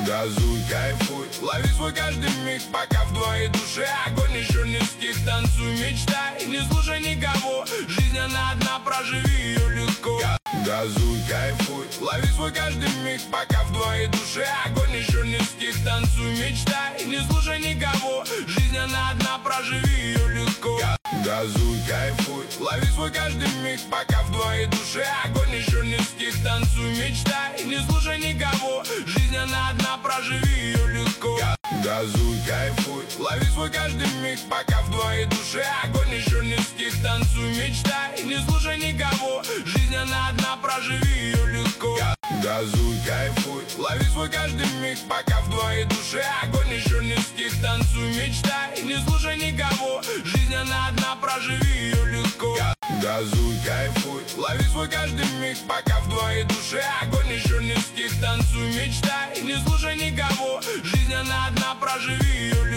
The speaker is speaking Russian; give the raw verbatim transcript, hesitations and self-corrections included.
Газуй, кайфуй, лови свой каждый миг, пока в твоей душе огонь еще не стих. Танцуй, мечтай, не слушай никого, жизнь она одна, проживи ее легко. Газуй, кайфуй, лови свой каждый миг, пока в твоей душе огонь еще не стих. Танцуй, мечтай, не слушай никого, жизнь она одна, проживи ее легко. Газуй, кайфуй, лови свой каждый миг, пока в твоей душе огонь еще не стих. Танцуй, мечтай, не слушай никого, жизнь она одна, проживи ее легко. Газуй, кайфуй, лови свой каждый миг, пока в твоей душе огонь еще не стих. Танцуй, мечтай, не слушай никого, жизнь она одна, проживи ее легко. Газуй, кайфуй, лови свой каждый миг, пока в твоей душе огонь еще не стих. Танцуй, мечтай, не слушай никого, жизнь она одна, проживи ее легко. Газуй, кайфуй, лови свой каждый миг, пока в твоей душе огонь еще не стих. Танцуй, мечтай, не слушай никого, жизнь она одна, проживи ее легко.